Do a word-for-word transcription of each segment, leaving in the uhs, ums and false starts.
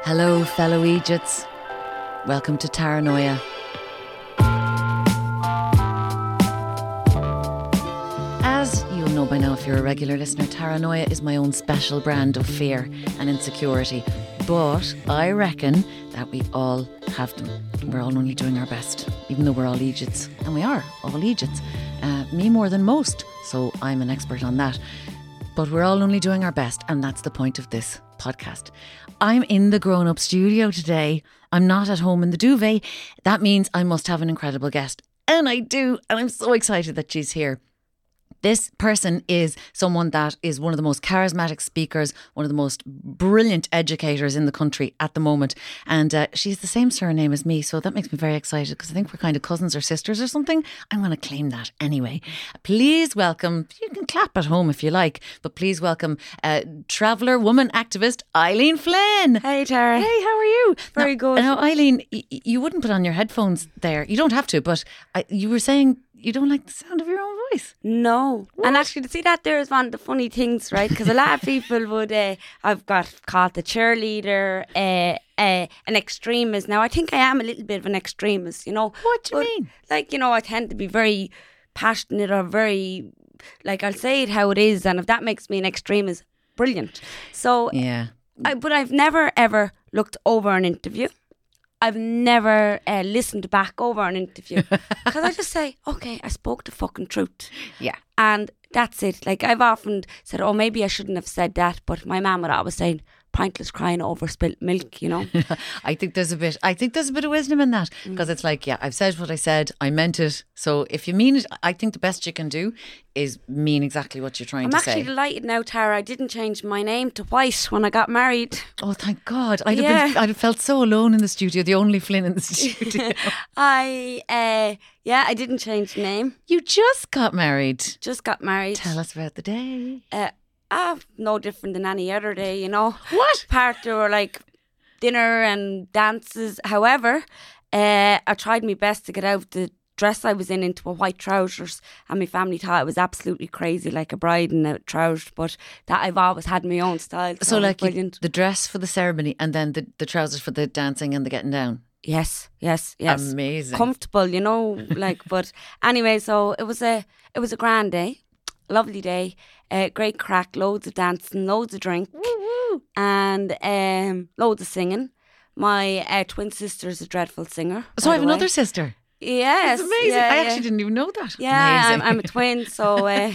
Hello, fellow Egypts. Welcome to Taranoia. As you'll know by now if you're a regular listener, Taranoia is my own special brand of fear and insecurity. But I reckon that we all have them. We're all only doing our best, even though we're all Egypts. And we are all Egypts. Uh, me more than most, so I'm an expert on that. But we're all only doing our best, and that's the point of this podcast. I'm in the grown-up studio today. I'm not at home in the duvet. That means I must have an incredible guest. And I do, and I'm so excited that she's here. This person is someone that is one of the most charismatic speakers, one of the most brilliant educators in the country at the moment. And uh, she's the same surname as me, so that makes me very excited because I think we're kind of cousins or sisters or something. I'm going to claim that anyway. Please welcome, you can clap at home if you like, but please welcome uh, traveller, woman activist, Eileen Flynn. Hey Tara. Hey, how are you? Very now, good. Now, Eileen, y- you wouldn't put on your headphones there. You don't have to, but I, you were saying you don't like the sound of your own voice. No. What? And actually, to see that there is one of the funny things, right? Because a lot of people would, uh, I've got called the cheerleader, uh, uh, an extremist. Now, I think I am a little bit of an extremist, you know. What do you But, mean? Like, you know, I tend to be very passionate or very, like, I'll say it how it is. And if that makes me an extremist, brilliant. So, Yeah. I, but I've never, ever looked over an interview. I've never uh, listened back over an interview because I just say, okay, I spoke the fucking truth. Yeah. And that's it. Like I've often said, oh, maybe I shouldn't have said that. But my mum would always say, pointless crying over spilt milk, you know. I think there's a bit I think there's a bit of wisdom in that because mm. it's like, yeah, I've said what I said, I meant it. So if you mean it, I think the best you can do is mean exactly what you're trying I'm to say. I'm actually delighted now, Tara. I didn't change my name to White when I got married. Oh, thank God. I'd, yeah. have, been, I'd have felt so alone in the studio, the only Flynn in the studio. I, uh, yeah, I didn't change the name. You just got married. Just got married. Tell us about the day. Uh, Ah, no different than any other day, you know. What? Part there were like dinner and dances. However, uh, I tried my best to get out the dress I was in into a white trousers, and my family thought it was absolutely crazy, like a bride in a trousers. But that I've always had my own style. So, so like brilliant. You, the dress for the ceremony, and then the, the trousers for the dancing and the getting down. Yes, yes, yes. Amazing. Comfortable, you know. Like, but anyway, so it was a it was a grand day. Lovely day, uh, great crack, loads of dancing, loads of drink, Woo-woo. and um, loads of singing. My uh, twin sister's a dreadful singer. So I have way. another sister. Yes, that's amazing. Yeah, I yeah. actually didn't even know that. Yeah, I'm, I'm a twin, so uh,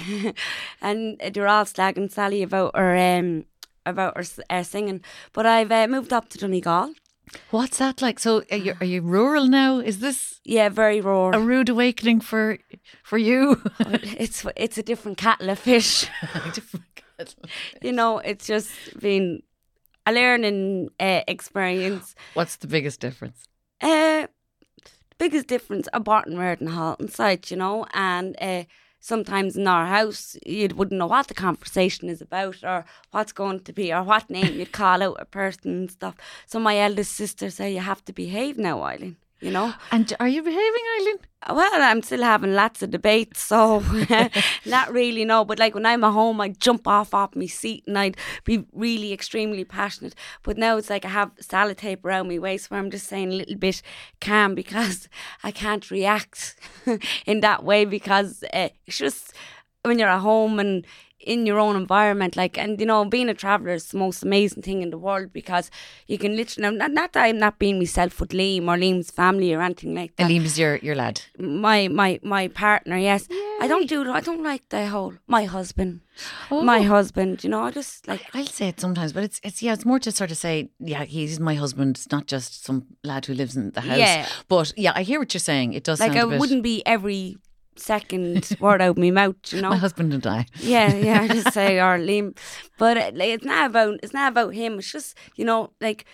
and they're all slagging Sally about her um, about her uh, singing. But I've uh, moved up to Donegal. What's that like? So are you, are you rural now? Is this yeah very rural? A rude awakening for for you? it's it's a different kettle of fish. different kettle of fish. You know, it's just been a learning uh, experience. What's the biggest difference? Uh, biggest difference, I bought and reared in Halton site, you know, and uh, sometimes in our house you wouldn't know what the conversation is about or what's going to be or what name you'd call out a person and stuff. So my eldest sister said, you have to behave now, Eileen, you know. And are you behaving, Eileen? Well, I'm still having lots of debates, so not really, no. But like when I'm at home, I'd jump off off my seat and I'd be really extremely passionate. But now it's like I have salad tape around my waist where I'm just saying a little bit calm because I can't react in that way because uh, it's just when you're at home and in your own environment, like, and you know, being a traveller is the most amazing thing in the world because you can literally, not, not that I'm not being myself with Liam or Liam's family or anything like that. Liam's your, your lad? My my my partner, yes. Yay. I don't do, I don't like the whole, my husband, oh. my husband, you know, I just like. I'll say it sometimes, but it's, it's yeah, it's more to sort of say, yeah, he's my husband, it's not just some lad who lives in the house. Yeah. But yeah, I hear what you're saying. It does like sound a it bit... wouldn't be every second word out of my mouth, you know. My husband and I. Yeah, yeah, I just say or Liam, but it, like, it's not about it's not about him. It's just, you know, like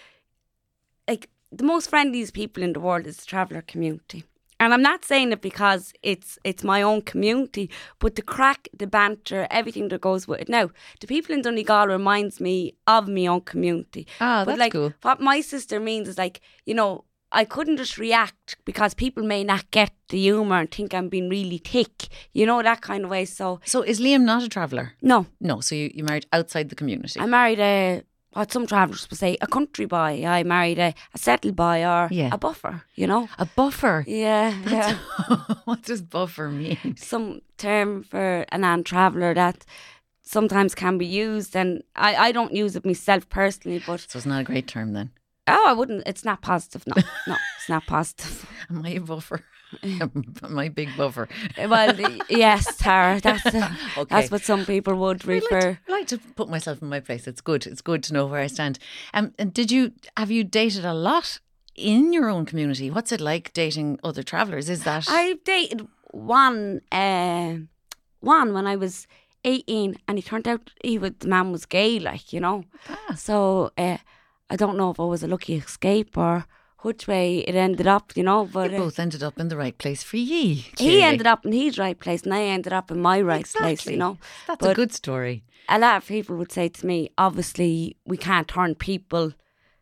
like the most friendliest people in the world is the traveller community. And I'm not saying it because it's it's my own community, but the crack, the banter, everything that goes with it. Now, the people in Donegal reminds me of my own community. Ah, but that's like, cool. What my sister means is like, you know, I couldn't just react because people may not get the humour and think I'm being really thick, you know, that kind of way. So, so is Liam not a traveller? No. No, so you, you married outside the community? I married a what some travellers would say, a country boy. I married a, a settled boy or Yeah. a buffer, you know. A buffer. Yeah, yeah. What does buffer mean? Some term for a non-traveller that sometimes can be used, and I, I don't use it myself personally, but So it's not a great term then. oh, I wouldn't. It's not positive. No, no, it's not positive. Am I a buffer? Am I a big buffer? Well, yes, Tara. That's uh, Okay. that's what some people would I like, refer. to, I like to put myself in my place. It's good. It's good to know where I stand. Um, and did you have you dated a lot in your own community? What's it like dating other travellers? Is that I dated one, uh, one when I was eighteen, and he turned out he was the man was gay, like you know. Ah. So uh, I don't know if it was a lucky escape or which way it ended up, you know. But you uh, both ended up in the right place for ye? he clearly. ended up in his right place, and I ended up in my right place, Exactly. you know. That's a But good story. a lot of people would say to me, obviously, we can't turn people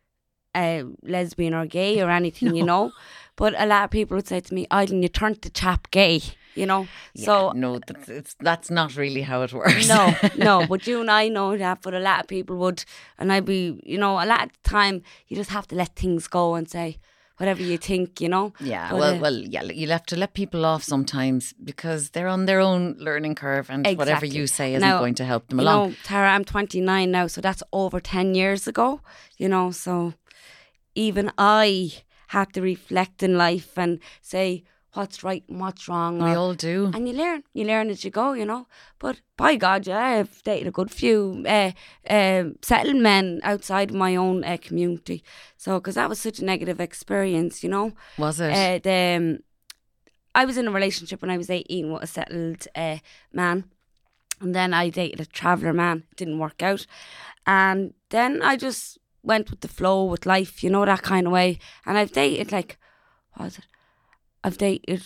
uh, lesbian or gay or anything, you know. But a lot of people would say to me, Aileen, you turned the chap gay, you know. So, Yeah, no, that's, it's, that's not really how it works. no, no. But you and I know that, but a lot of people would. And I'd be, you know, a lot of the time, you just have to let things go and say whatever you think, you know. Yeah, But, well, uh, well, yeah. You'll have to let people off sometimes because they're on their own learning curve, and whatever Exactly. you say isn't Now, going to help them You along. know, Tara, I'm twenty-nine now, so that's over ten years ago, you know, so even I had to reflect in life and say what's right and what's wrong. We or- all do. and you learn, you learn as you go, you know. But by God, yeah, I've dated a good few uh, uh, settled men outside my own uh, community. So, because that was such a negative experience, you know. Was it? Uh, the, um, I was in a relationship when I was eighteen with a settled uh, man. And then I dated a traveller man. It didn't work out. And then I just went with the flow with life, you know, that kind of way. And I've dated like, what was it? I've dated,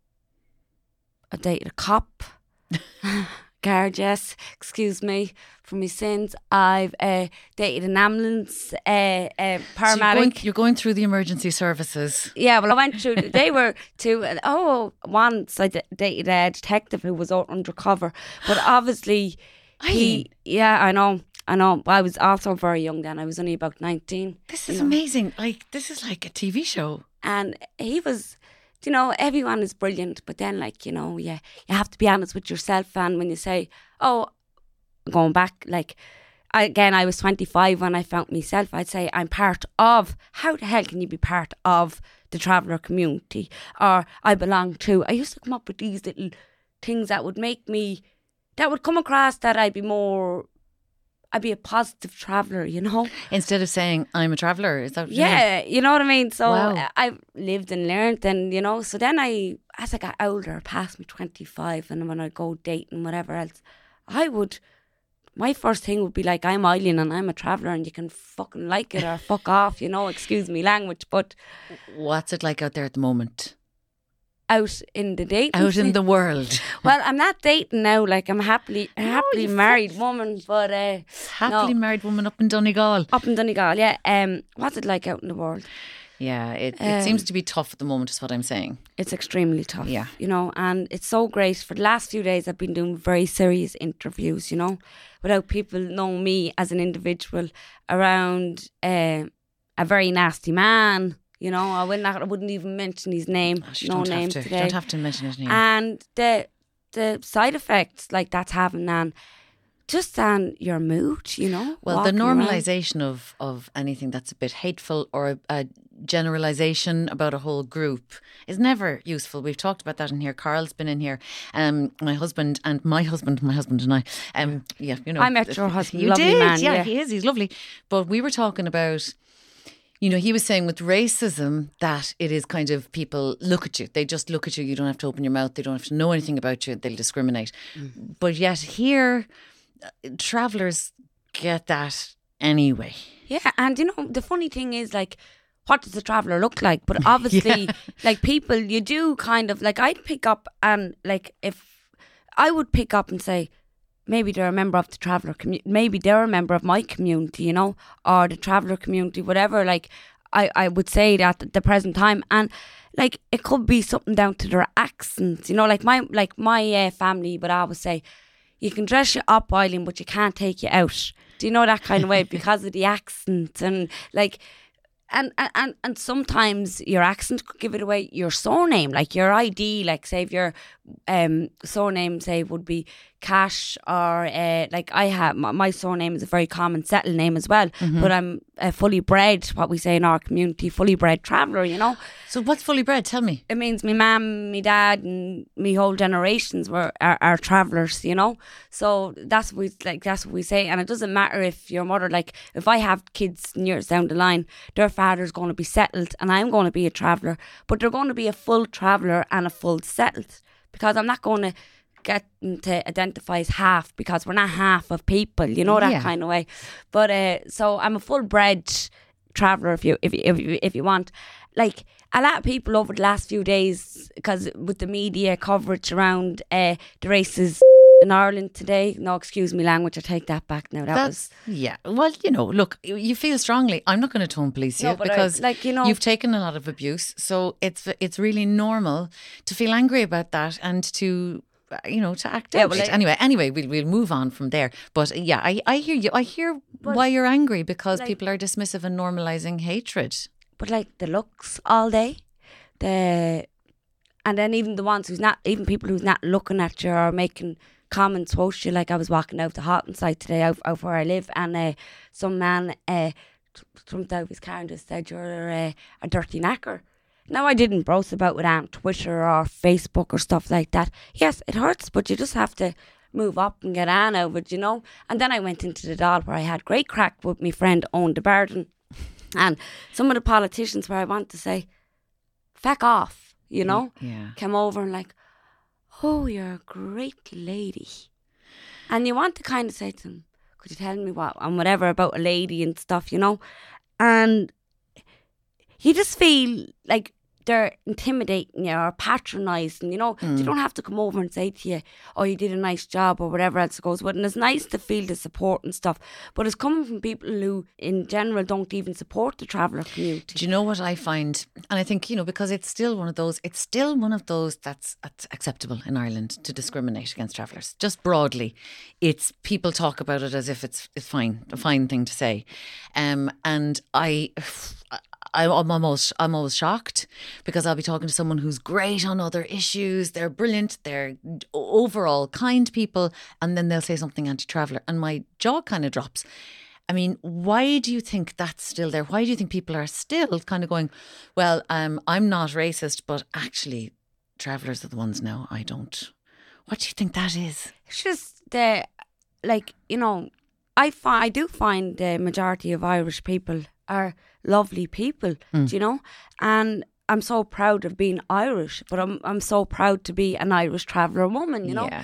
I've dated a cop, guard, yes, excuse me for my sins. I've uh, dated an ambulance, uh, uh, So you're, paramedic. going, you're going through the emergency services. Yeah, well, I went through. They were two. Oh, once I d- dated a detective who was out undercover, but obviously, he. Yeah, I know, I know. I was also very young then. I was only about nineteen. This you is know. amazing. Like, this is like a T V show. And he was, you know, everyone is brilliant, but then, like, you know, yeah, you have to be honest with yourself. And when you say, oh, going back, like, I, again, I was twenty-five when I found myself, I'd say I'm part of, how the hell can you be part of the traveller community? Or I belong to, I used to come up with these little things that would make me, that would come across that I'd be more, I'd be a positive traveller, you know? Instead of saying, I'm a traveller. Is that what you mean? Yeah, you know what I mean? So Wow. uh, I've lived and learned, and, you know, so then I, as I got older, past me twenty-five, and when I go dating, whatever else, I would, my first thing would be like, I'm Eileen and I'm a traveller and you can fucking like it or fuck off, you know, excuse me language, but What's it like out there at the moment? out in the dating Out in scene- the world. Well, I'm not dating now, like I'm happily, a happily you married woman, but uh, Happily no. married woman up in Donegal. Up in Donegal, yeah. Um, what's it like out in the world? Yeah, it, it Um, seems to be tough at the moment, is what I'm saying. It's extremely tough. Yeah. You know, and it's so great. For the last few days, I've been doing very serious interviews, you know, without people knowing me as an individual around uh, a very nasty man. You know, I wouldn't, I wouldn't even mention his name. Gosh, you no don't name have to. today. You don't have to mention his name. And the the side effects like that's having on just on your mood, you know. Well, the walking around. normalisation of, of anything that's a bit hateful or a, a generalisation about a whole group is never useful. We've talked about that in here. Carl's been in here. Um, my husband and my husband, my husband and I. Um, yeah, you know. I met your husband, You lovely did, man, yeah, yeah. he is. He's lovely. But we were talking about. You know, he was saying with racism that it is kind of people look at you. They just look at you. You don't have to open your mouth. They don't have to know anything about you. They'll discriminate. Mm. But yet here, uh, travellers get that anyway. Yeah, and you know, the funny thing is, like, what does a traveller look like? But obviously, like, people, you do kind of, like, I'd pick up and, like, if I would pick up and say, maybe they're a member of the traveller community, maybe they're a member of my community, you know, or the traveller community, whatever, like, I, I would say that at the present time. And, like, it could be something down to their accents, you know, like my, like my uh, family would always say, you can dress you up, Eileen, but you can't take you out. Do you know that kind of way? Because of the accent and like, and, and, and sometimes your accent could give it away. Your surname, like your I D, like say if your um, surname, say, would be Cash or uh, like I have, my, my surname is a very common settled name as well, mm-hmm. but I'm a fully bred, what we say in our community, fully bred traveller, you know. So what's fully bred? Tell me. It means my mum, my dad and me whole generations were are, are travellers, you know. So that's what we like. That's what we say, and it doesn't matter if your mother, like, if I have kids years down the line, their father's going to be settled, and I'm going to be a traveller, but they're going to be a full traveller and a full settled, because I'm not going to get to identify as half, because we're not half of people, you know, that yeah. kind of way. But uh, so I'm a full bred traveller, if you if you, if you if you want. Like a lot of people over the last few days, because with the media coverage around uh, the races in Ireland today, no, excuse me language, I take that back now. That That's, was yeah. Well, you know, look, you feel strongly. I'm not going to tone police you, no, because I, like, you know, you've taken a lot of abuse, so it's it's really normal to feel angry about that and to, you know, to act yeah, out. Well, I, anyway, anyway, we'll we'll move on from there. But yeah, I, I hear you. I hear why you're angry, because like, people are dismissive and normalising hatred. But like the looks all day, the and then even the ones who's not, even people who's not looking at you or making comments towards you. Like I was walking out the Houghton side today, out, out where I live, and uh, some man uh, jumped out of his car and just said, "You're uh, a dirty knacker." Now, I didn't browse about with on Twitter or Facebook or stuff like that. Yes, it hurts, but you just have to move up and get on over it, you know. And then I went into the Dáil, where I had great crack with my friend Owen de Barden, and some of the politicians, where I want to say, feck off, you know, yeah. came over and like, "Oh, you're a great lady." And you want to kind of say to them, "Could you tell me what," and whatever about a lady and stuff, you know. And you just feel like they're intimidating you or patronising, you know. Mm. You don't have to come over and say to you, "Oh, you did a nice job," or whatever else it goes with. And it's nice to feel the support and stuff, but it's coming from people who in general don't even support the traveller community. Do you know what I find? And I think, you know, because it's still one of those, it's still one of those that's, that's acceptable in Ireland to discriminate against travellers. Just broadly, it's, people talk about it as if it's it's fine, a fine thing to say. Um, and I... I'm almost, I'm always shocked, because I'll be talking to someone who's great on other issues. They're brilliant. They're overall kind people. And then they'll say something anti-traveller and my jaw kind of drops. I mean, why do you think that's still there? Why do you think people are still kind of going, well, um, I'm not racist, but actually travellers are the ones now I don't. What do you think that is? It's just the, like, you know, I, fi- I do find the majority of Irish people are lovely people, mm. do you know? And I'm so proud of being Irish, but I'm I'm so proud to be an Irish traveller woman, you know? Yeah.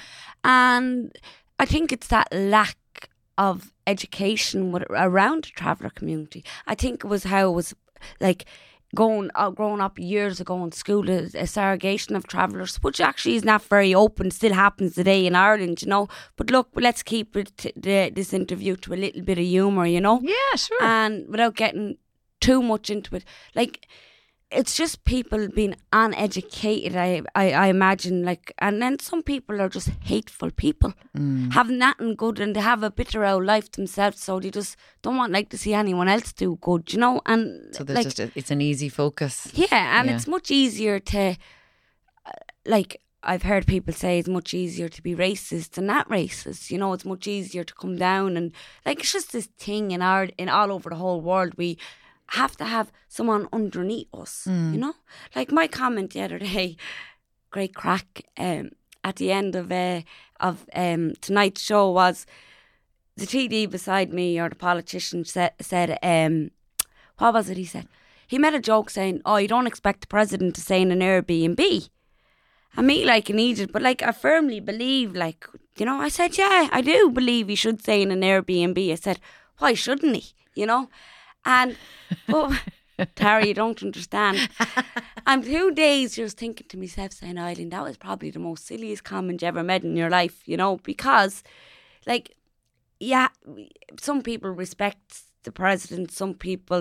And I think it's that lack of education with, around the traveller community. I think it was how it was like going uh, growing up years ago in school, a, a segregation of travellers, which actually is not very open, still happens today in Ireland, you know. But look, let's keep it t- the, this interview to a little bit of humour, you know. Yeah, sure. And without getting too much into it, like, it's just people being uneducated, I, I, I imagine, like, and then some people are just hateful people, mm. have nothing good, and they have a bitter old life themselves, so they just don't want like to see anyone else do good, you know. And so there's like, just a, it's an easy focus. Yeah, and yeah. it's much easier to, uh, like, I've heard people say it's much easier to be racist than not racist. You know, it's much easier to come down and, like, it's just this thing in our in all over the whole world. We have to have someone underneath us, mm. you know? Like my comment the other day, great crack, um, at the end of uh, of um, tonight's show was the T D beside me, or the politician said, said um, what was it he said? He made a joke saying, "Oh, you don't expect the president to stay in an Airbnb." And me, like, in Egypt, but like I firmly believe, like, you know, I said, yeah, I do believe he should stay in an Airbnb. I said, why shouldn't he? You know? And, but, Tara, you don't understand. I'm two days just thinking to myself, saying, Eileen, that was probably the most silliest comment you ever made in your life, you know, because, like, yeah, some people respect the president, some people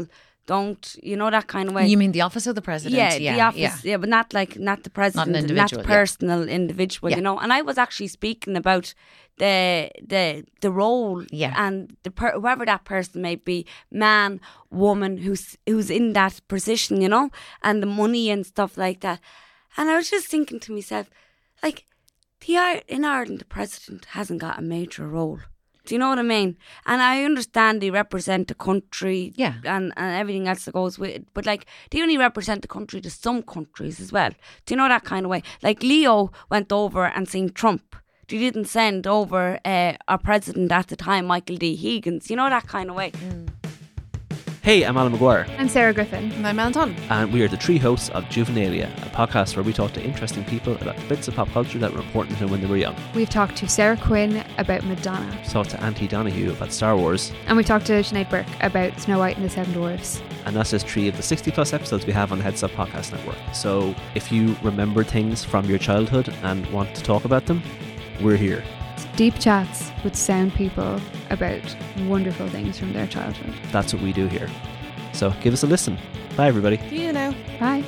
don't, you know, that kind of way. You mean the office of the president? Yeah, yeah the office, yeah. yeah, but not like, not the president, Not an individual, not yeah. personal individual, Yeah. you know. And I was actually speaking about the the the role Yeah. and the per, whoever that person may be, man, woman, who's who's in that position, you know, and the money and stuff like that. And I was just thinking to myself, like, the Ir- in Ireland, the president hasn't got a major role. Do you know what I mean? And I understand they represent the country Yeah. and, and everything else that goes with it. But like, they only represent the country to some countries as well. Do you know that kind of way? Like, Leo went over and seen Trump. They didn't send over uh, our president at the time, Michael D. Higgins. You know that kind of way. Mm. Hey, I'm Alan McGuire, I'm Sarah Griffin. And I'm Anton. and we are the three hosts of Juvenalia, a podcast where we talk to interesting people about the bits of pop culture that were important to them when they were young. We've talked to Sarah Quinn about Madonna. We talked to Auntie Donahue about Star Wars, And we talked to Sinead Burke about Snow White and the Seven Dwarfs. and that's just three of the sixty plus episodes we have on the Heads Up Podcast Network. So if you remember things from your childhood and want to talk about them, we're here. Deep chats with sound people about wonderful things from their childhood. That's what we do here. So give us a listen. Bye, everybody. Do you know? Bye.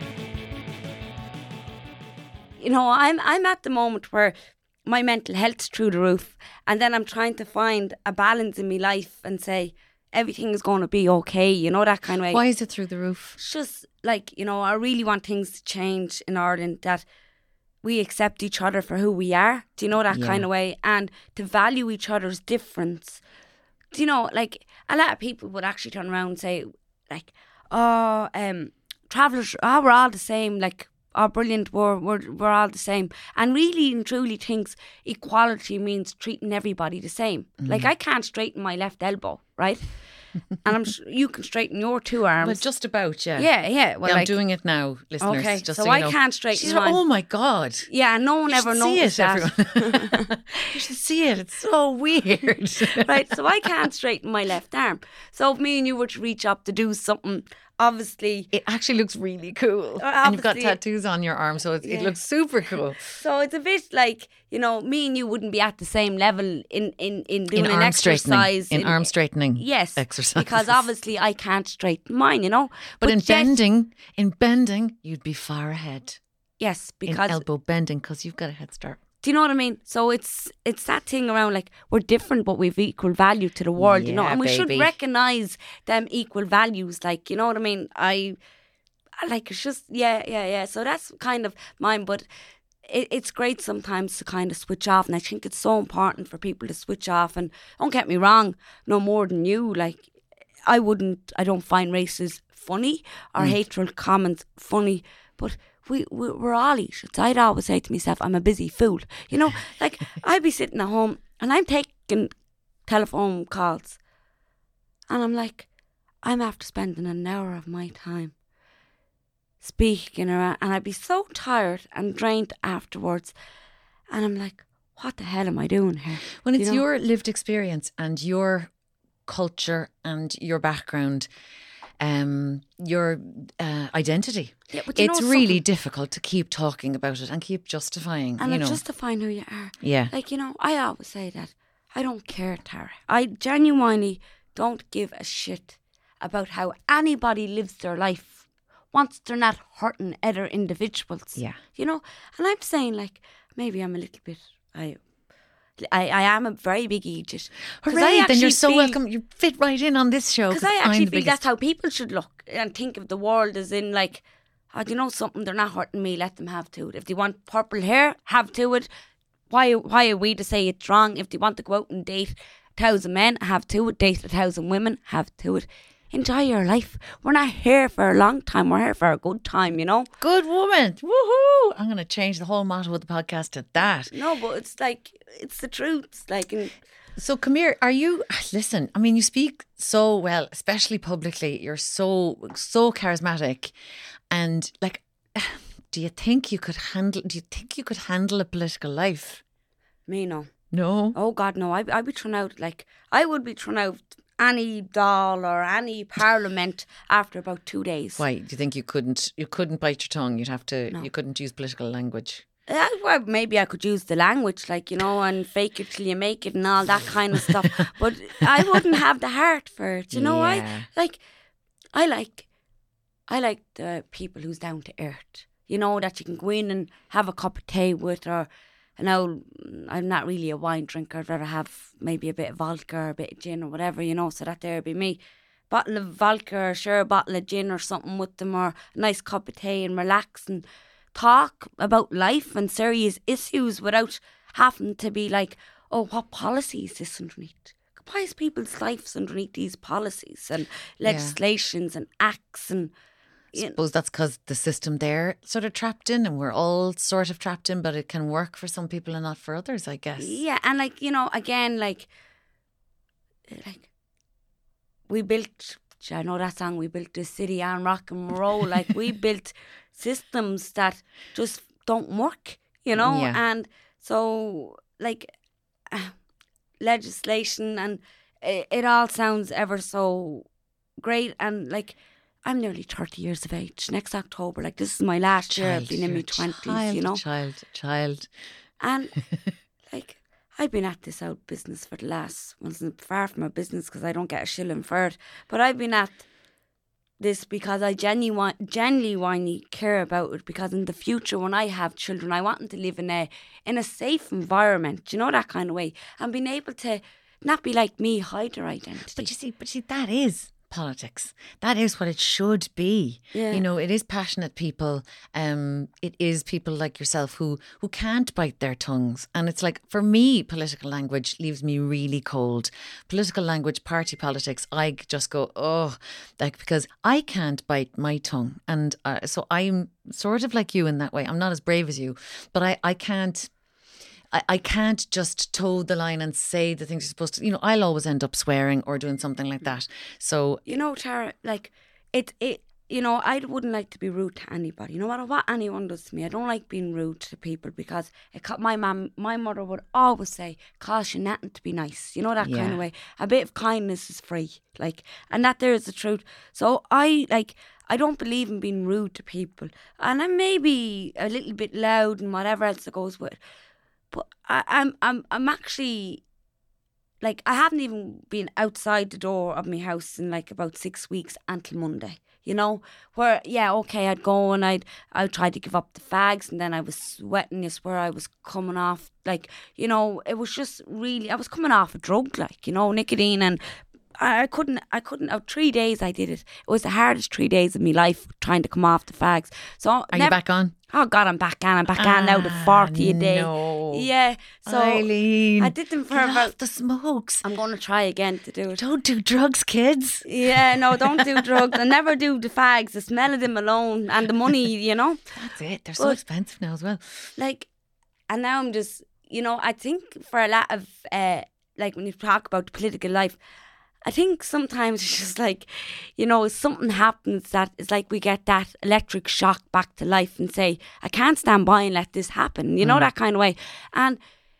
You know, I'm I'm at the moment where my mental health's through the roof, and then I'm trying to find a balance in my life and say everything is going to be okay. You know, that kind of way. Why is it through the roof? It's just like, you know, I really want things to change in Ireland, that we accept each other for who we are. Do you know, that Yeah. kind of way? And to value each other's difference. Do you know, like, a lot of people would actually turn around and say, like, oh, um, travellers, oh, we're all the same, like, oh, brilliant, we're, we're, we're all the same. And really and truly thinks equality means treating everybody the same. Mm. Like, I can't straighten my left elbow, right? And I'm sure you can straighten your two arms. Well, just about, yeah. yeah, yeah. Well, Yeah, I'm like, doing it now, listeners. okay, just so so, I you know. can't straighten She's mine. like, oh my God. Yeah, no one You ever should see noticed it, that. everyone. You should see it. It's so weird. Right, so I can't straighten my left arm. So if me and you were to reach up to do something, obviously, It actually looks really cool. Uh, And you've got obviously- tattoos on your arm, so it, Yeah. it looks super cool. so it's a bit like, you know, me and you wouldn't be at the same level in, in, in doing in an arm straightening. exercise. In, arm straightening Yes, exercise. because obviously I can't straighten mine, you know. But, in yet- bending, in bending, you'd be far ahead. yes, In because elbow bending, because you've got a head start. do you know what I mean? So it's it's that thing around, like, we're different, but we've equal value to the world, you know, Yeah, and we should baby. recognise them equal values, like, you know what I mean? I, I like, it's just, yeah, yeah, yeah. So that's kind of mine, but it, it's great sometimes to kind of switch off, and I think it's so important for people to switch off. And don't get me wrong, no more than you, like, I wouldn't, I don't find races funny or Mm. hateful comments funny, but we, we, we're all idiots. I'd always say to myself, I'm a busy fool. You know, like, I'd be sitting at home and I'm taking telephone calls, and I'm like, I'm after spending an hour of my time speaking around, and I'd be so tired and drained afterwards. And I'm like, what the hell am I doing here? When You it's know? your lived experience and your culture and your background, um, your uh, identity, Yeah, but you it's know really something? difficult to keep talking about it and keep justifying. And you it's know, justifying who you are. yeah, Like, you know, I always say that I don't care, Tara. I genuinely don't give a shit about how anybody lives their life once they're not hurting other individuals. yeah. You know, and I'm saying, like, maybe I'm a little bit, I I, I am a very big idiot. 'Cause I Hooray! Then actually you're so feel- welcome. You fit right in on this show Because I actually I'm feel the biggest. that's how people should look and think of the world, as in, like, oh, do you know something? They're not hurting me. Let them have to it. If they want purple hair, have to it. Why? Why are we to say it's wrong? If they want to go out and date a thousand men, have to it. Date a thousand women, have to it. Enjoy your life. We're not here for a long time. We're here for a good time, you know. Good woman. Woohoo! I'm going to change the whole motto of the podcast to that. No, but it's like, it's the truth. It's like, in, So, come here. Are you, listen, I mean, you speak so well, especially publicly. You're so, so charismatic. And, like, do you think you could handle, do you think you could handle a political life? me, no. No. Oh God, no! I I'd be thrown out. Like, I would be thrown out any doll or any parliament after about two days. Why? Do you think you couldn't, you couldn't bite your tongue? You'd have to, No. you couldn't use political language. Uh, well, maybe I could use the language, like, you know, and fake it till you make it and all that kind of stuff. But I wouldn't have the heart for it. You know, Yeah. I like. I like, I like the people who's down to earth. You know, that you can go in and have a cup of tea with, or, you know, I'm not really a wine drinker. I'd rather have maybe a bit of vodka or a bit of gin or whatever, you know, so that there'd be me. Bottle of vodka or sure a bottle of gin or something with them, or a nice cup of tea, and relax and talk about life and serious issues without having to be like, oh, what policy is this underneath? Why is people's lives underneath these policies and legislations yeah. and acts? And I suppose that's because the system they're sort of trapped in, and we're all sort of trapped in, but it can work for some people and not for others, I guess. Yeah, and like, you know, again, like, like we built, I know that song, we built this city on rock and roll. Like, we built systems that just don't work, you know? Yeah. And so, like, uh, legislation and it, it all sounds ever so great. And, like, I'm nearly thirty years of age. Next October, like, this is my last child, year of being in my twenties, you know? Child, child. And, like, I've been at this out business for the last, well, it's far from a business because I don't get a shilling for it, but I've been at this because I genuine, genuinely care about it, because in the future when I have children, I want them to live in a in a safe environment, you know, that kind of way, and being able to not be like me, hide their identity. But you see, but see, that is politics. That is what it should be. Yeah. You know, it is passionate people. Um, it is people like yourself who who can't bite their tongues. And it's like, for me, political language leaves me really cold. Political language, party politics, I just go, oh, like, because I can't bite my tongue. And uh, so I'm sort of like you in that way. I'm not as brave as you, but I, I can't I, I can't just toe the line and say the things you're supposed to. You know, I'll always end up swearing or doing something like that. So, you know, Tara, like, it, it, you know, I wouldn't like to be rude to anybody, no matter what anyone does to me. I don't like being rude to people, because it, my mum, my mother would always say, cost you nothing to be nice. You know, that Yeah. kind of way. A bit of kindness is free, like, and that there is the truth. So I, like, I don't believe in being rude to people. And I may be a little bit loud and whatever else that goes with it. But I, I'm I'm I'm actually, like, I haven't even been outside the door of my house in like about six weeks until Monday. You know, where yeah, okay, I'd go and I'd I'd try to give up the fags, and then I was sweating. Just where I was coming off, like, you know, it was just really, I was coming off a drug, like, you know, nicotine, and I couldn't, I couldn't, out three days I did it. It was the hardest three days of my life trying to come off the fags. So are never, you back on? Oh God, I'm back on. I'm back on now to forty a day. No. Yeah. So Eileen, I did them for get about. off the smokes. I'm going to try again to do it. Don't do drugs, kids. Yeah, no, don't do drugs. I never do the fags. The smell of them alone, and the money, you know. That's it. They're so But, expensive now as well. like, and now I'm just, you know, I think for a lot of, uh, like, when you talk about the political life, I think sometimes it's just like, you know, something happens that it's like we get that electric shock back to life and say, I can't stand by and let this happen, you know, Mm. that kind of way. And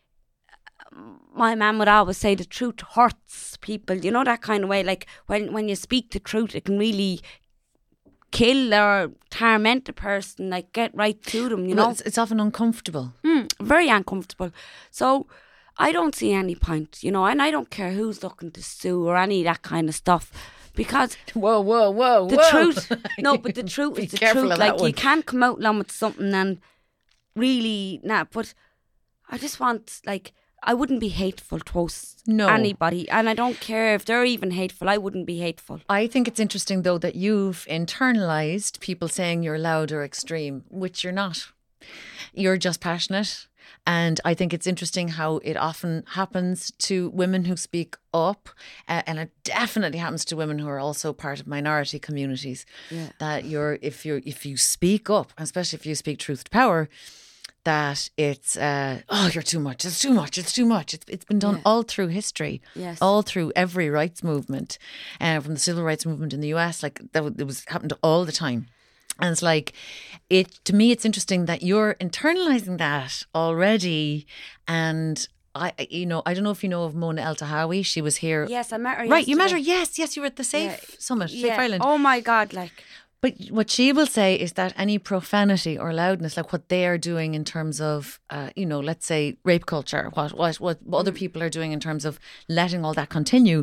my mum would always say the truth hurts people, you know, that kind of way. Like, when, when you speak the truth, it can really kill or torment a person, like, get right to them, you Well, know. it's, it's often uncomfortable. Mm, very uncomfortable. So I don't see any point, you know, and I don't care who's looking to sue or any of that kind of stuff, because Whoa, whoa, whoa, the whoa. truth, no, but the truth Be is the careful truth. of that Like, one. you can't come out along with something and really, nah, but I just want, like, I wouldn't be hateful towards No. anybody, and I don't care if they're even hateful. I wouldn't be hateful. I think it's interesting, though, that you've internalized people saying you're loud or extreme, which you're not. You're just passionate. And I think it's interesting how it often happens to women who speak up, uh, and it definitely happens to women who are also part of minority communities. Yeah. That you're, if you're, if you speak up, especially if you speak truth to power, that it's, uh, oh, you're too much. It's too much. It's too much. It's it's been done Yeah. all through history, Yes. all through every rights movement, uh, from the civil rights movement in the U S. Like, that w- it was happened all the time. And it's like, it to me, it's interesting that you're internalizing that already. And I, I- you know, I don't know if you know of Mona El Tahawi. She was here. Yes, I met her. Right, you met her. yesterday. Yes, yes, you were at the Safe Yeah. Summit, Safe Yeah. Island. Oh my God, like. But what she will say is that any profanity or loudness, like what they are doing in terms of, uh, you know, let's say rape culture, what what what other people are doing in terms of letting all that continue,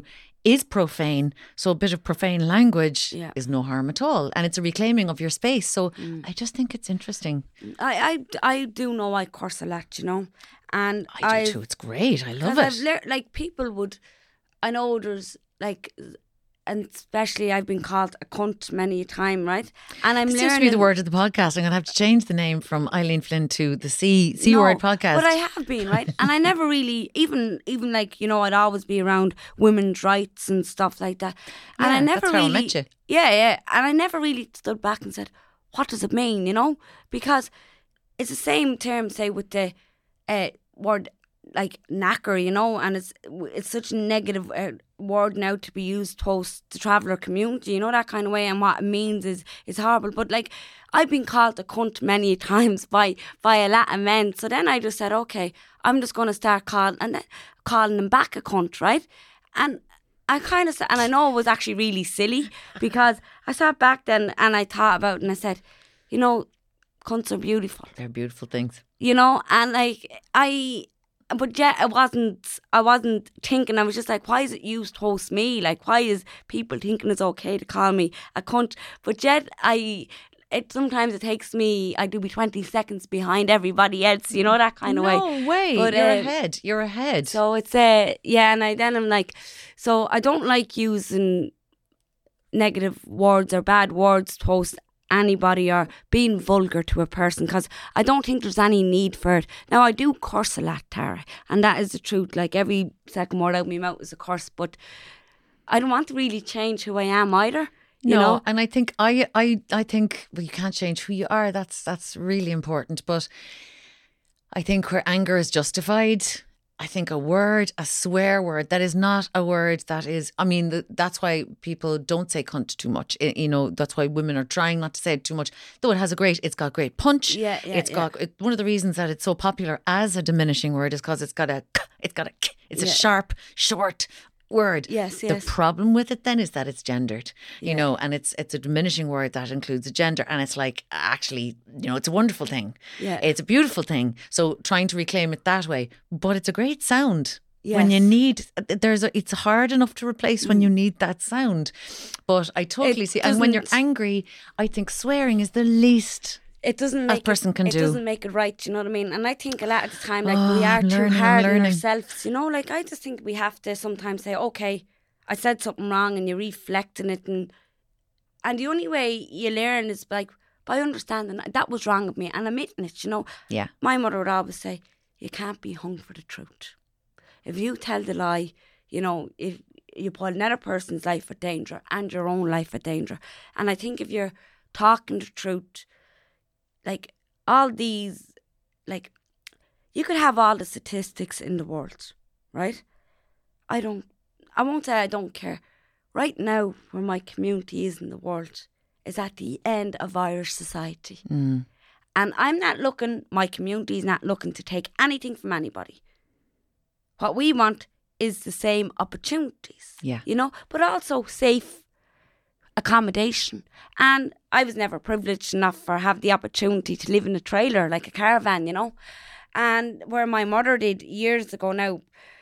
is profane. So a bit of profane language Yeah. is no harm at all. And it's a reclaiming of your space. So Mm. I just think it's interesting. I, I, I do know I curse a lot, you know. And I do I've- too. It's great. I love 'cause it. I've lear- like people would, I know there's like, and especially I've been called a cunt many a time, right? And I'm It learning. seems to be the word of the podcast. I'm going to have to change the name from Eileen Flynn to the C C No, word podcast. But I have been, right? And I never really, even even like, you know, I'd always be around women's rights and stuff like that. And Yeah, I never that's how I really. met you. Yeah, yeah. And I never really stood back and said, what does it mean, you know? Because it's the same term, say, with the uh, word like knacker, you know, and it's it's such a negative uh, word now to be used towards the traveller community, you know, that kind of way, and what it means is is horrible. But like, I've been called a cunt many times by by a lot of men, so then I just said, okay, I'm just going to start calling and then calling them back a cunt, right? And I kind of, and I know it was actually really silly because I sat back then and I thought about it and I said, you know, cunts are beautiful, They're beautiful things. you know, and like I. But yet I wasn't I wasn't thinking, I was just like, why is it used towards me? Like, why is people thinking it's okay to call me a cunt? But yet I it sometimes it takes me I do be twenty seconds behind everybody else, you know, that kind of way. No way. But, You're uh, ahead. You're ahead. So it's uh yeah, and I then I'm like, so I don't like using negative words or bad words towards anybody or being vulgar to a person, because I don't think there's any need for it. Now I do curse a lot, Tara, and that is the truth. Like, every second word out of my mouth is a curse, but I don't want to really change who I am either. You no, know? and I think I, I, I think well, you can't change who you are. That's that's really important. But I think where anger is justified, I think a word, a swear word, that is not a word that is, I mean, the, that's why people don't say cunt too much. I- you know, that's why women are trying not to say it too much. Though it has a great, it's got great punch. Yeah, yeah, It's got, it, one of the reasons that it's so popular as a diminishing word is because it's got a, it's got a, it's a Yeah. sharp, short word. Yes, The yes. problem with it then is that it's gendered, you Yeah. know, and it's it's a diminishing word that includes a gender, and it's like, actually, you know, it's a wonderful thing. Yeah. It's a beautiful thing. So trying to reclaim it that way, but it's a great sound. When you Yes. need, there's a, it's hard enough to replace when you need that sound. But I totally It see, and when you're doesn't- angry, I think swearing is the least. It doesn't a make person it, can it do. doesn't make it right, you know what I mean? And I think a lot of the time, like, Oh, we are I'm too learning, I'm hard on learning. ourselves, you know? Like, I just think we have to sometimes say, okay, I said something wrong, and you reflect on it, and and the only way you learn is like by understanding that was wrong of me and admitting it, you know? Yeah. My mother would always say, you can't be hung for the truth. If you tell the lie, you know, if you put another person's life at danger and your own life at danger. And I think if you're talking the truth, like, all these, like, you could have all the statistics in the world, right? I don't, I won't say I don't care. Right now, where my community is in the world is at the end of Irish society. Mm. And I'm not looking, my community is not looking to take anything from anybody. What we want is the same opportunities, Yeah. you know, but also safe accommodation. And I was never privileged enough for have the opportunity to live in a trailer, like a caravan, you know. And where my mother did years ago now,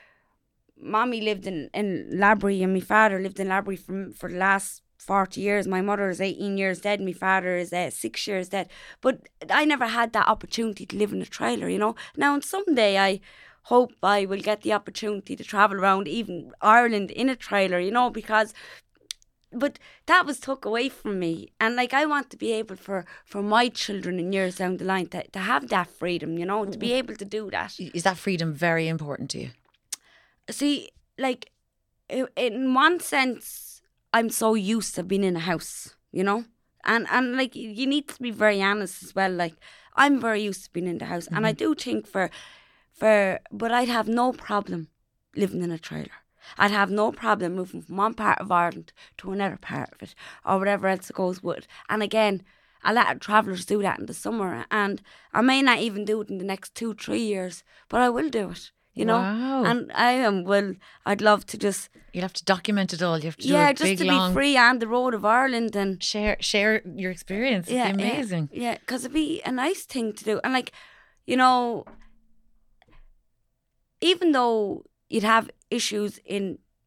Mommy lived in, in Labrie and my father lived in Labrie for, for the last forty years. My mother is eighteen years dead. My father is uh, six years dead. But I never had that opportunity to live in a trailer, you know. Now, and someday I hope I will get the opportunity to travel around even Ireland in a trailer, you know, because... But that was took away from me. And, like, I want to be able for, for my children in years down the line to, to have that freedom, you know, to be able to do that. Is that freedom very important to you? See, like, i- in one sense, I'm so used to being in a house, you know? And, and like, you need to be very honest as well. Like, I'm very used to being in the house. And I do think for, for, but I'd have no problem living in a trailer. I'd have no problem moving from one part of Ireland to another part of it, or whatever else it goes with. And again, a lot of travellers do that in the summer. And I may not even do it in the next two, three years, but I will do it. You know, Wow. and I am well. I'd love to just You'll have to document it all. You have to do yeah, a just big, to long be free on the road of Ireland and share share your experience. It'd yeah, be amazing. Yeah, because it'd be a nice thing to do, and like, you know, even though you'd have issues in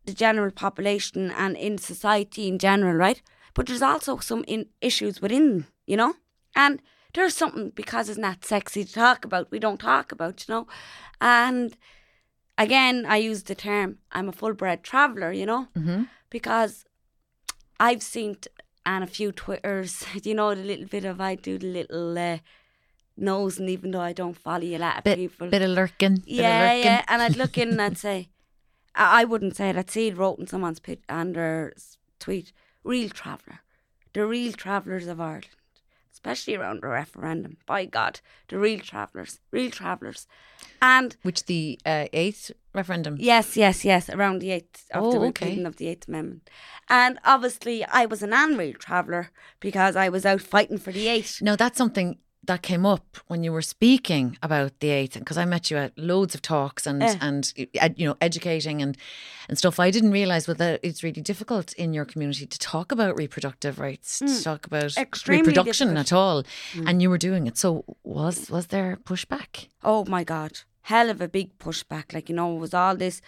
the general population and in society in general, right? But there's also some in issues within, you know? And there's something, because it's not sexy to talk about, we don't talk about, you know? And again, I use the term, I'm a full-bred traveller, you know? Mm-hmm. Because I've seen, t- and a few Twitters, you know, the little bit of, I do the little uh, nose, and even though I don't follow a lot of Bit, people. bit of lurking. Bit Yeah, of lurking. yeah. And I'd look in and I'd say, I I wouldn't say it, I'd see it wrote in someone's pit, and their s- tweet, real traveller. The real travellers of Ireland. Especially around the referendum. By God, the real travellers. Real travellers. And Which the uh, eighth referendum. yes, yes, yes, around the eighth of Oh, the okay. repealing of the Eighth Amendment. And obviously I was an unreal traveller because I was out fighting for the eight. Now, that's something that came up when you were speaking about the eighth, because I met you at loads of talks and, Eh. and uh, you know, educating and, and stuff. I didn't realise that it's really difficult in your community to talk about reproductive rights, to talk about Mm. Extremely reproduction difficult. at all. And you were doing it. So was was there pushback? Oh my God, hell of a big pushback. Like, you know, it was all this,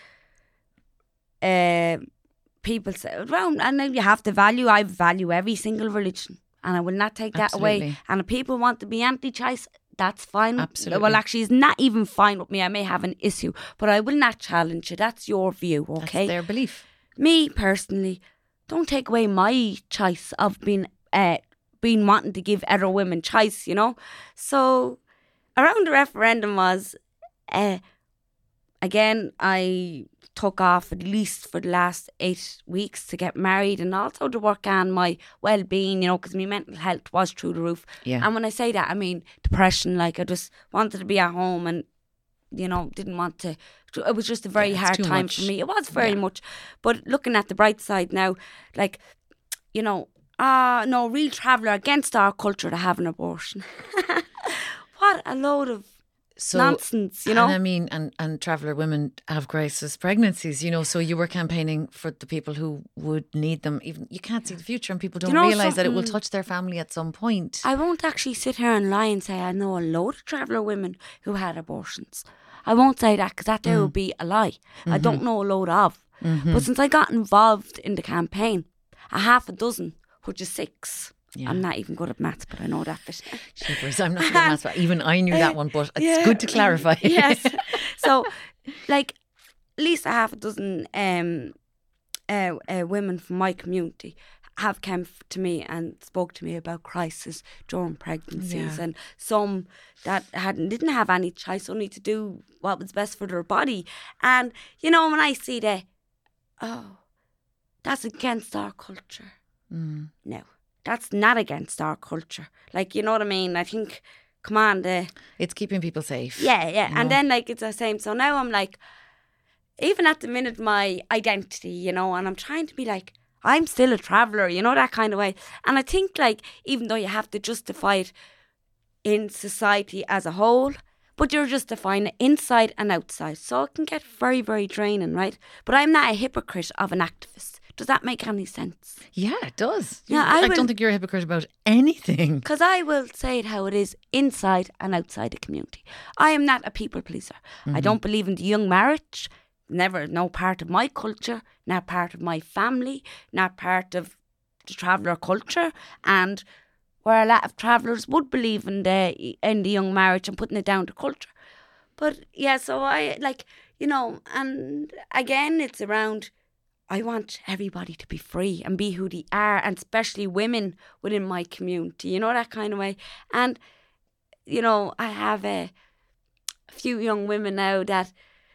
uh, people say, well, and then you have to value, I value every single religion. And I will not take that away. Absolutely. And if people want to be anti-choice, that's fine. Absolutely. Well, actually, it's not even fine with me. I may have an issue, but I will not challenge you. That's your view, okay? That's their belief. Me, personally, don't take away my choice of being, uh, being wanting to give other women choice, you know? So, around the referendum was, uh, again, I took off at least for the last eight weeks to get married and also to work on my well-being, you know, because my mental health was through the roof. Yeah. And when I say that, I mean depression. Like, I just wanted to be at home and, you know, didn't want to. It was just a very Yeah, it's hard too time much. for me. It was very Yeah. much. But looking at the bright side now, like, you know, ah, no, real traveller against our culture to have an abortion. What a load of So, nonsense, you know. And I mean, and, and traveller women have crisis pregnancies, you know, so you were campaigning for the people who would need them. Even you can't see the future and people don't know realise that it will something? touch their family at some point. I won't actually sit here and lie and say I know a load of traveller women who had abortions. I won't say that because that there would be a lie. I don't know a load of. But since I got involved in the campaign, a half a dozen, which is six. Yeah. I'm not even good at maths, but I know that bit. Shivers, I'm not good at maths, but even I knew that one, but it's Yeah. good to clarify. Yes. So, like, at least a half a dozen um, uh, uh, women from my community have come f- to me and spoke to me about crisis during pregnancies, Yeah. and some that hadn't didn't have any choice, only to do what was best for their body. And you know, when I see that, oh, that's against our culture. Mm. No, that's not against our culture. Like, you know what I mean? I think, come on, the It's keeping people safe. yeah, yeah. you And know? then, like, it's the same. So now I'm like, even at the minute, my identity, you know, and I'm trying to be like, I'm still a traveller, you know, that kind of way. And I think, like, even though you have to justify it in society as a whole, but you're justifying it inside and outside. So it can get very, very draining, right? But I'm not a hypocrite of an activist. Does that make any sense? Yeah, it does. Yeah, You- I I, will- don't think you're a hypocrite about anything. Because I will say it how it is inside and outside the community. I am not a people pleaser. I don't believe in the young marriage. Never, no part of my culture, not part of my family, not part of the traveller culture. And where a lot of travellers would believe in the in the young marriage and putting it down to culture. But yeah, so I like, you know, and again, it's around, I want everybody to be free and be who they are, and especially women within my community, you know, that kind of way. And, you know, I have a, a few young women now that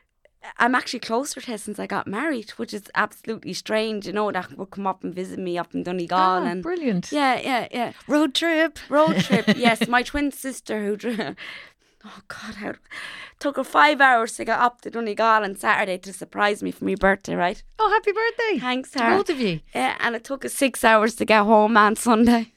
I'm actually closer to since I got married, which is absolutely strange, you know, that will come up and visit me up in Donegal. Oh, and brilliant. Yeah, yeah, yeah. Road trip. Road trip, yes. My twin sister who, dr- oh God, how, took her five hours to get up to Donegal on Saturday to surprise me for my birthday, right? Oh, happy birthday. Thanks, to Sarah. both of you. Yeah, and it took us six hours to get home on Sunday.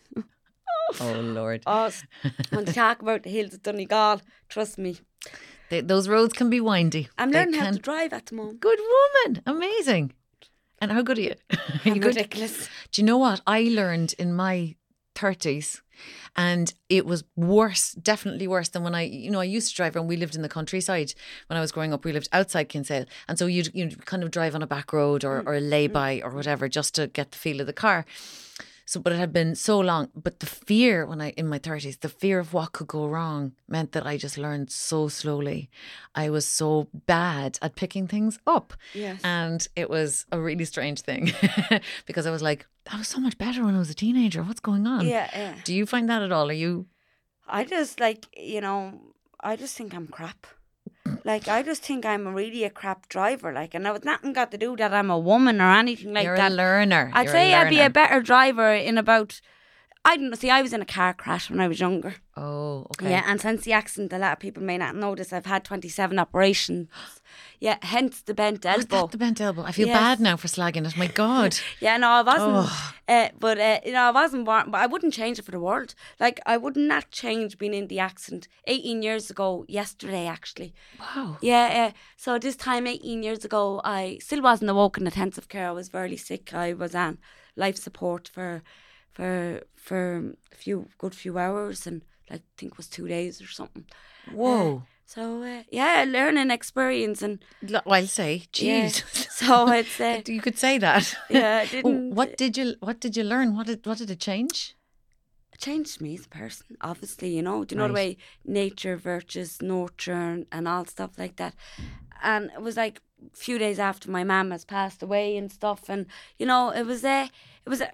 Oh, Lord. Oh, when they talk about the hills of Donegal, trust me. They, those roads can be windy. I'm They learning how can- to drive at the moment. Good woman. Amazing. And how good are you? Are you I'm good? ridiculous. Do you know what I learned in my thirties, and it was worse, definitely worse than when I, you know, I used to drive around. We lived in the countryside when I was growing up. We lived outside Kinsale, and so you'd, you'd kind of drive on a back road or, or a lay-by or whatever just to get the feel of the car. So, but it had been so long. But the fear when I, in my thirties, the fear of what could go wrong meant that I just learned so slowly. I was so bad at picking things up. Yes. And it was a really strange thing because I was like, that was so much better when I was a teenager. What's going on? Yeah, yeah. Do you find that at all? Are you? I just like, you know, I just think I'm crap. Like, I just think I'm a really a crap driver. Like, and it's nothing got to do that I'm a woman or anything like You're that. a learner. I'd You're say a I'd be a learner. better driver in about, I don't know, see, I was in a car crash when I was younger. Oh, okay. Yeah, and since the accident, a lot of people may not notice I've had twenty-seven operations. Yeah, hence the bent Was elbow. that the bent elbow? I feel Yes. bad now for slagging it. My God. Yeah, no, I wasn't. Oh. Uh, but uh, you know, I wasn't born. But I wouldn't change it for the world. Like, I would not change being in the accident. Eighteen years ago, yesterday actually. Wow. Yeah. Uh, so this time, eighteen years ago, I still wasn't awoke in intensive care. I was very sick. I was on life support for, for, for a few good few hours, and like I think it was two days or something. Whoa. Uh, so uh, yeah, learning experience and L- well, I'll say, yeah. geez. So it's uh, You could say that. yeah, I Oh, didn't. what did you What did you learn? What did What did it change? It changed me as a person, obviously, you know. Do you know the Right. way nature versus nurture and, and all stuff like that? And it was like a few days after my mum has passed away and stuff, and you know, it was a it was a,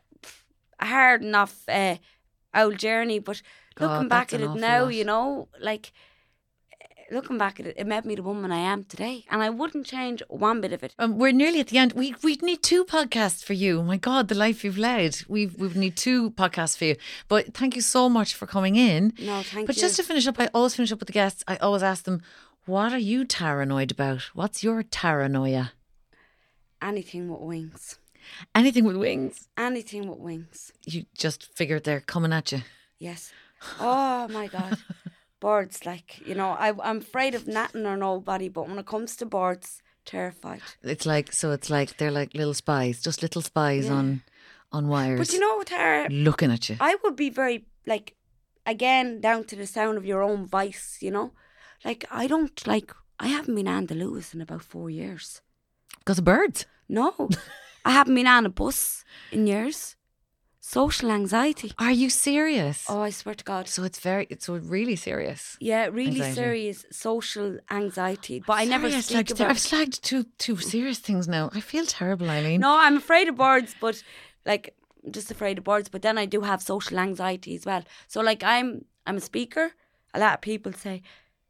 a hard enough uh, old journey, but looking God, back that's at an it awful now, lot. you know, like looking back at it, it made me the woman I am today, and I wouldn't change one bit of it. Um, we're nearly at the end. We we need two podcasts for you. My God, the life you've led. We we need two podcasts for you. But thank you so much for coming in. No, thank But you. just to finish up, I always finish up with the guests. I always ask them, "What are you paranoid about? What's your paranoia?" Anything with wings. Anything with wings. Anything with wings. You just figured they're coming at you. Yes. Oh my God. Birds, like, you know, I, I'm afraid of nothing or nobody, but when it comes to birds, terrified. It's like so. It's like they're like little spies, just little spies Yeah. on on wires. But you know, Tara, looking at you. I would be very, like, again, down to the sound of your own voice, you know? Like, I don't, like, I haven't been on the Lewis in about four years. Because of birds. No. I haven't been on a bus in years. Social anxiety. Are you serious? Oh, I swear to God. So it's very, it's so really serious. Yeah, really Anxiety. serious social anxiety. But I never Sorry, I've speak slagged- about I've slagged two two serious things now. I feel terrible, Eileen. No, I'm afraid of birds, but like I'm just afraid of birds. But then I do have social anxiety as well. So like I'm I'm a speaker. A lot of people say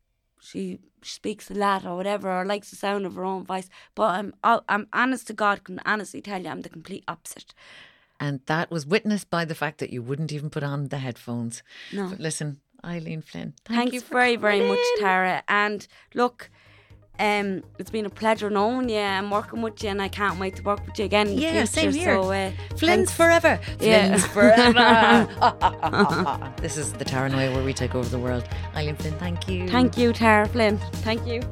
she speaks a lot or whatever, or likes the sound of her own voice. But I'm I'm honest to God, can honestly tell you I'm the complete opposite. And that was witnessed by the fact that you wouldn't even put on the headphones. No. But listen, Eileen Flynn, thank Thanks you for very very coming much, in. Tara. And look. Um, it's been a pleasure knowing you and working with you, and I can't wait to work with you again in the Yeah, future. same here. So, uh, Flynn's thanks. forever. Yeah. Flynn's forever. This is the Taranoia where we take over the world. Eileen Flynn, thank you. Thank you, Tara Flynn. Thank you.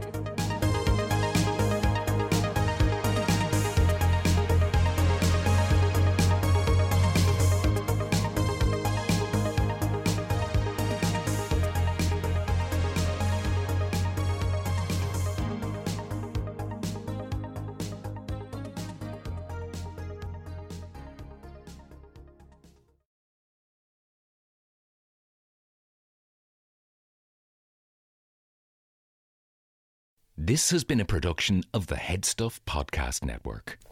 This has been a production of the Headstuff Podcast Network.